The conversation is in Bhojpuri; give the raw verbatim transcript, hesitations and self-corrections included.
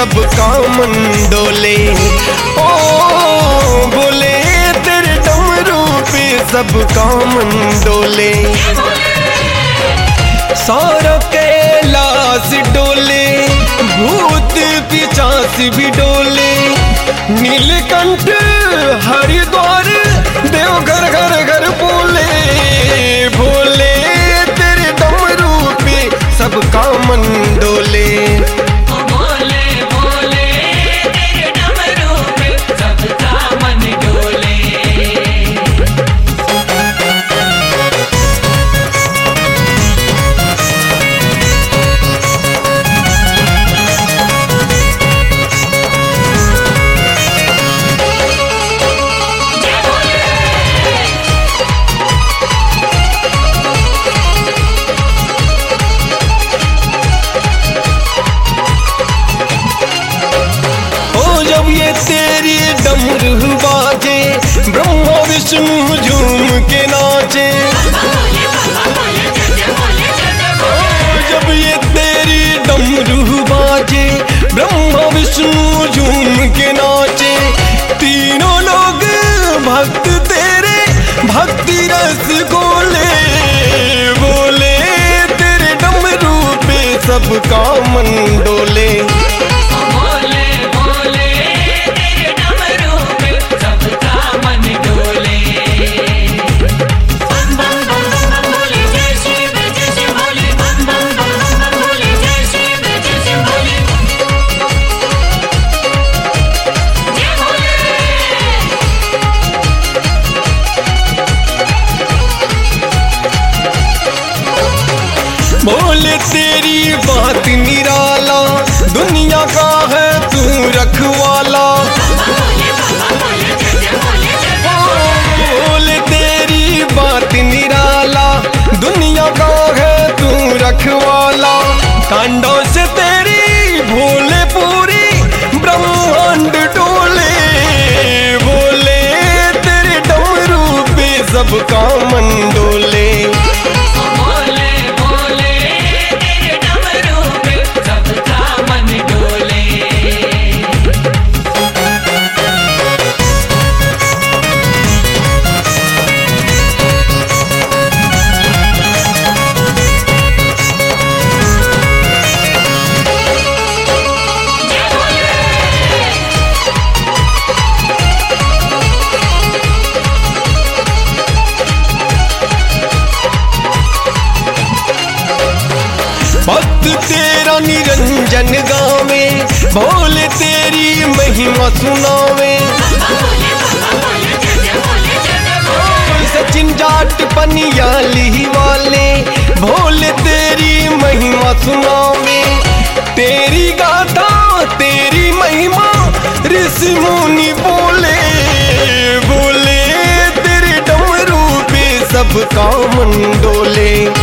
सबका मन डोले। ओ बोले तेरे डमरू पे सबका मन डोले। सारा कैलाश डोले, भूत पिशाच भी डोले। नीलकंठ हरिद्वार देवघर घर घर बोले। भोले तेरे डमरू पे सबका मन डोले। बोले बोले तेरे डमरू पे सबका मन डोले। तेरी डमरू बाजे ब्रह्मा विष्णु झूम के नाचे। जब ये तेरी डमरू बाजे ब्रह्मा विष्णु झूम के नाचे। तीनों लोग भक्त तेरे भक्ति रस गोले। बोले तेरे डमरू पे सबका मन डोले। बोले तेरी बात निराला, दुनिया का है तू रखवाला। बोले तेरी बात निराला, दुनिया का है तू रखवाला। कांडों से तेरी भोले पूरी ब्रह्मांड डोले। बोले तेरे डमरू पे सबका मन डोले। भक्त तेरा निरंजन गावे, भोले तेरी महिमा सुनावे। सचिन जाट पनियाली वाले भोले तेरी महिमा सुनावे। तेरी गाथा तेरी महिमा ऋषि मुनि बोले। बोले तेरे डमरू पे सबका मन डोले।